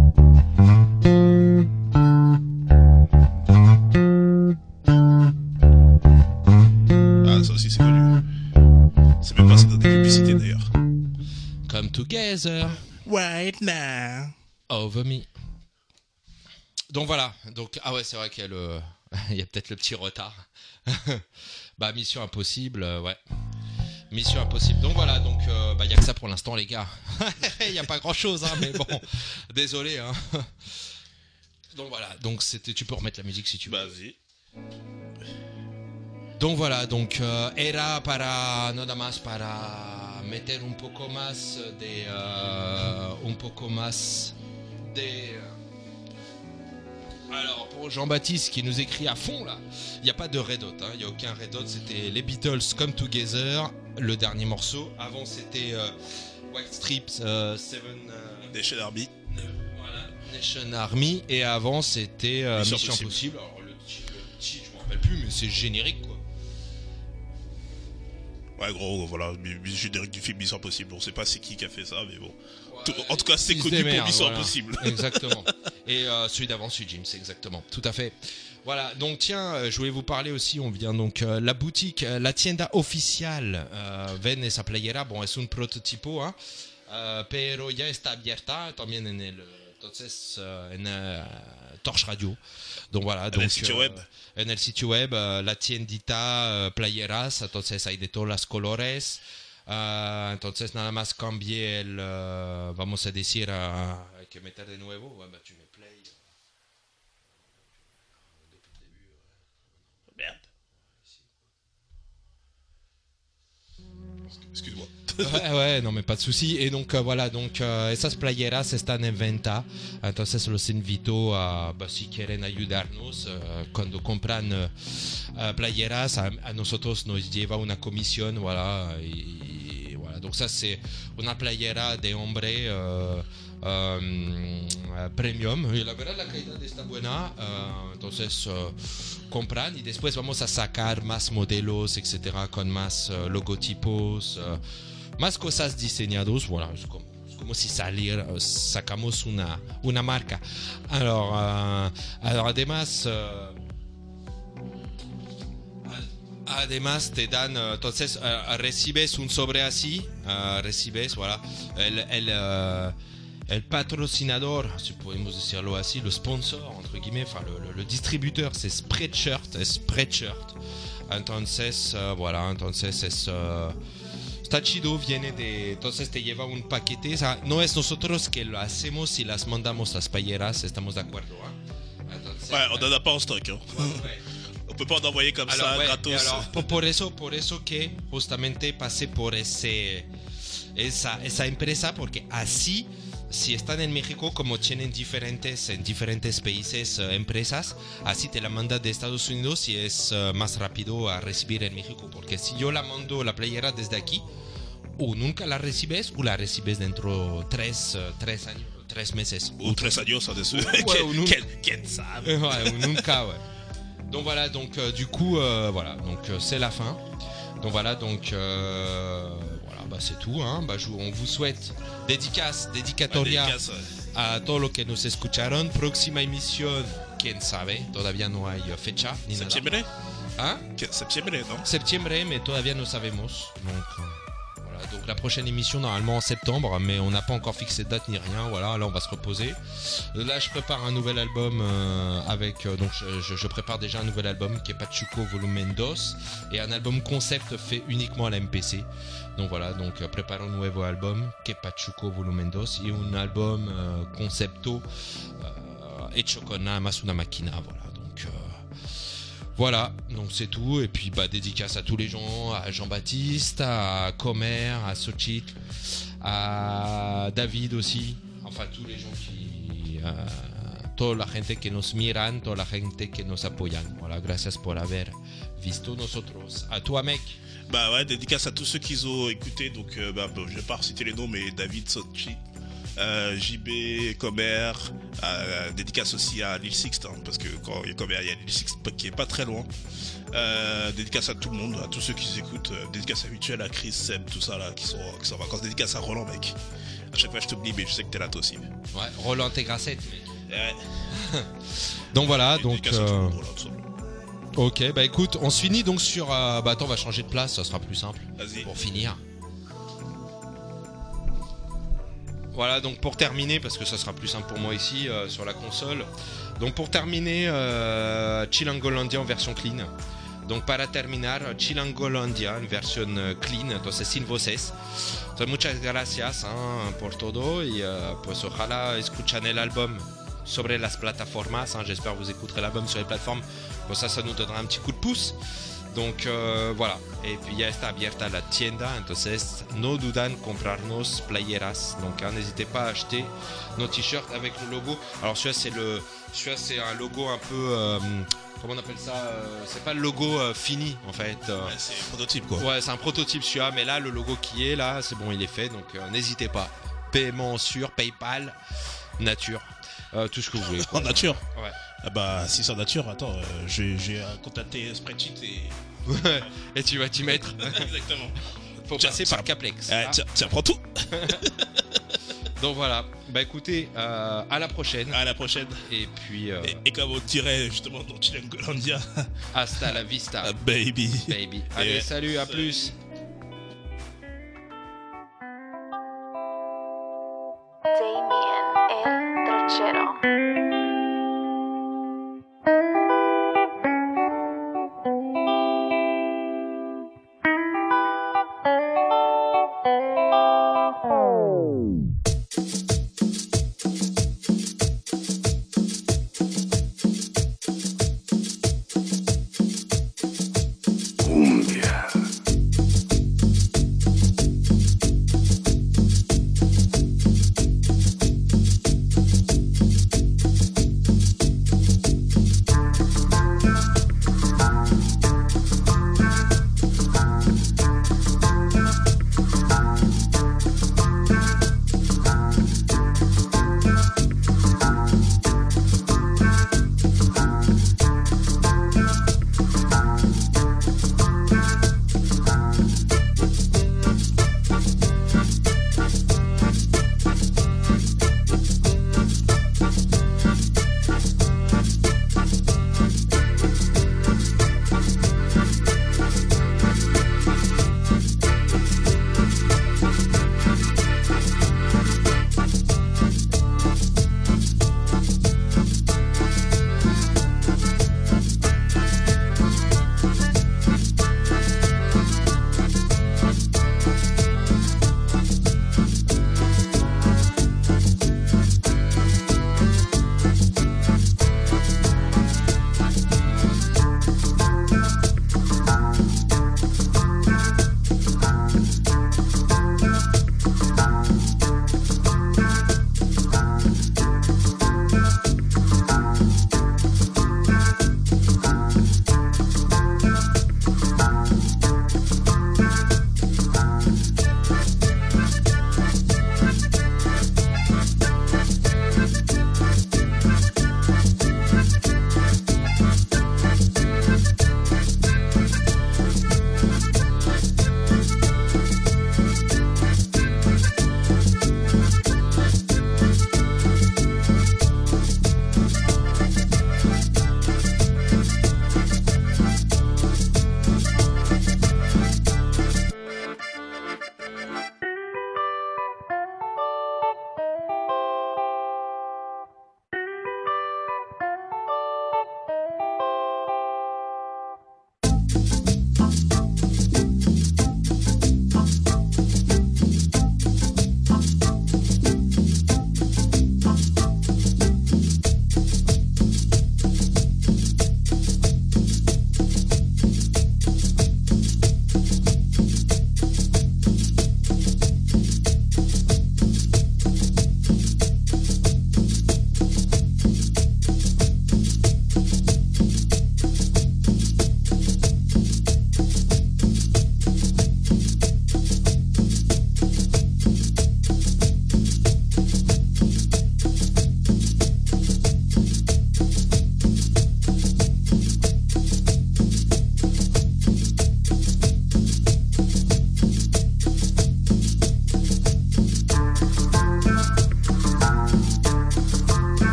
Ah, ça aussi c'est connu. C'est même passé dans des publicités d'ailleurs. Come together. Right now. Over me. Donc voilà. Donc ah ouais, c'est vrai qu'il y a le, il y a peut-être le petit retard. Bah Mission Impossible, euh, ouais. Mission Impossible. Donc voilà, donc euh, bah il y a que ça pour l'instant les gars. Il y a pas grand-chose hein, mais bon, désolé hein. Donc voilà, donc c'était, tu peux remettre la musique si tu veux. Vas-y. Donc voilà, donc euh, era para nada más para meter un poco más de euh, un poco más de euh, alors pour Jean-Baptiste qui nous écrit à fond là, il n'y a pas de Red Hot, il hein, n'y a aucun Red Hot, c'était les Beatles Come Together, le dernier morceau. Avant c'était euh, White Stripes euh, Seven euh, Nation Army. Euh, voilà, Nation Army et avant c'était euh, Mission Mission Impossible. Impossible. Alors le titre, le titre, je me rappelle plus, mais c'est générique quoi. Ouais, gros, voilà, générique du film Mission Impossible. On sait pas c'est qui qui a fait ça, mais bon. Ouais, Tout, en tout cas, c'est connu pour Mission voilà. Impossible. Exactement. Et euh, celui d'avant, celui de Jim, c'est exactement. Tout à fait. Voilà, donc tiens, euh, je voulais vous parler aussi, on vient donc, euh, la boutique, euh, la tienda oficial, euh, ven esa playera, bon, es un prototipo, hein, euh, pero ya está abierta también en el, entonces, uh, en uh, Torch Radio. Donc voilà, donc, en el sitio uh, web. En el sitio web, uh, la tiendita uh, playeras, entonces hay de todos los colores. Uh, entonces nada más cambié el, uh, vamos a decir, uh, hay que meter de nuevo. Ouais, bah, tu mets play. Depuis le début. Ouais. Merde. Excuse-moi. Ouais, ouais, non, mais pas de souci. Et donc, euh, voilà, donc, euh, esas playeras están en venta. Entonces, los invito a, bah, si quieren ayudarnos, uh, cuando compran uh, playeras, a, a nosotros nos lleva una comisión, voilà. Y, y voilà, donc ça, c'est una playera de hombre uh, um, uh, premium. Y la verdad, la calidad está buena. Uh, entonces, uh, compran y después vamos a sacar más modelos, etcétera, con más uh, logotipos. Uh, Más cosas diseñados, voilà, es como, es como si salir, sacamos una, una marca. Alors, uh, alors además, uh, además te dan, uh, entonces uh, recibes un sobre así, uh, recibes, voilà, el, el, uh, el patrocinador, si podemos decirlo así, le sponsor, entre guillemets, enfin le, le, le distributeur, c'est Spreadshirt, es Spreadshirt. Entonces, uh, voilà, entonces es... Uh, Está chido, viene de... Entonces te lleva un paquete. O sea, no es nosotros que lo hacemos y las mandamos las playeras. Estamos de acuerdo, hein? Entonces, Ouais, on en a pas en stock. Hein. Ouais, ouais. On peut pas en envoyer comme Alors, ça, ouais, gratos. alors, por, por eso, por eso que justamente pasé por ese, esa, esa empresa, porque así, si están en México, como tienen diferentes, en diferentes países uh, empresas, así te la manda de Estados Unidos y es uh, más rápido a recibir en México. Porque si yo la mando la playera desde aquí, o nunca la recibes, o la recibes dentro tres, uh, tres años, tres meses. Ou tres años, ça dessus. Ouais, ou nous- Quel, quel sabe. Ouais, ou nunca, ouais. Donc voilà, donc euh, du coup, euh, voilà, donc euh, c'est la fin. Donc voilà, donc euh, voilà, bah c'est tout, hein. Bah, je- on vous souhaite dédicace, dedicatoria Dédicace, ouais. a todos los que nos escucharon. Próxima emisión, quién sabe, todavía no hay uh, fecha ni nada. Septiembre Hein? Que- Septiembre, non Septiembre, mais todavía no sabemos. Donc, euh, voilà, donc la prochaine émission normalement en septembre, mais on n'a pas encore fixé de date ni rien. Voilà, là on va se reposer. Là je prépare un nouvel album euh, avec, euh, donc je, je- je prépare déjà un nouvel album qui est Pachuco Volumen deux et un album concept fait uniquement à la M P C. Donc voilà, donc euh, preparo un nuevo album que est Pachuco Volumen deux et un album euh, concepto euh, hecho con nada más una máquina. Voilà, donc. euh, Voilà, donc c'est tout. Et puis bah, dédicace à tous les gens, à Jean-Baptiste, à Comer, à Sochit, à David aussi. Enfin, tous les gens qui... Euh, toda la gente que nos miran, toda la gente que nos apoyan. Voilà, gracias por haber visto nosotros. À toi, mec. Bah ouais, dédicace à tous ceux qui ont écouté. Donc, euh, bah, bon, je vais pas reciter les noms, mais David, Sochi, euh, J B, Comer, euh, dédicace aussi à Lil Sixte, hein, parce que quand il y a Comer, il y a Lil Sixte qui est pas très loin. Euh, dédicace à tout le monde, à tous ceux qui écoutent, euh, dédicace à Mutuel, à Chris, Seb, tout ça là, qui sont, qui sont en vacances, dédicace à Roland, mec. À chaque fois je t'oublie, mais je sais que t'es là toi aussi. Ouais, Roland t'es grassette. Ouais. Donc voilà, Et donc. dédicace à tout le euh, monde, Roland, tout simplement. Ok, bah écoute, on se finit donc sur. Euh, bah attends, on va changer de place, ça sera plus simple. Vas-y. Pour finir. Voilà, donc pour terminer, parce que ça sera plus simple pour moi ici euh, sur la console. Donc pour terminer, euh, Chilangolandia en version clean. Donc para terminar, Chilangolandia en version clean, entonces sin voces. Entonces muchas gracias hein, por todo y uh, pues ojalá escuchan el album sobre las plataformas. Hein, j'espère que vous écouterez l'album sur les plateformes. Bon, ça, ça nous donnera un petit coup de pouce. Donc euh, voilà. Et puis ya está abierta la tienda. Entonces no dudan comprarnos playeras. Donc hein, n'hésitez pas à acheter nos t-shirts avec le logo. Alors celui-là c'est le, celui-là c'est un logo un peu, euh, comment on appelle ça euh, c'est pas le logo euh, fini en fait. Euh, Ouais, c'est un prototype quoi. ouais, c'est un prototype celui-là. Mais là le logo qui est là, c'est bon, il est fait. Donc euh, n'hésitez pas. Paiement sur PayPal, nature, euh, tout ce que vous voulez. En nature. Ouais. Ah bah si c'est en nature, attends, euh, j'ai, j'ai euh, contacté Spreadsheet et... Et tu vas t'y mettre. Exactement. Faut Tiens, passer tiens. par Caplex. Eh, Ah. tiens, tiens, prends tout. Donc voilà. Bah écoutez, euh, à la prochaine. À la prochaine. Et puis euh, Et, et comme on dirait justement dans Chilangolandia, hasta la vista, ah, baby. baby. Allez, Et- salut, à salut. plus. Damien el Trochero. Oh.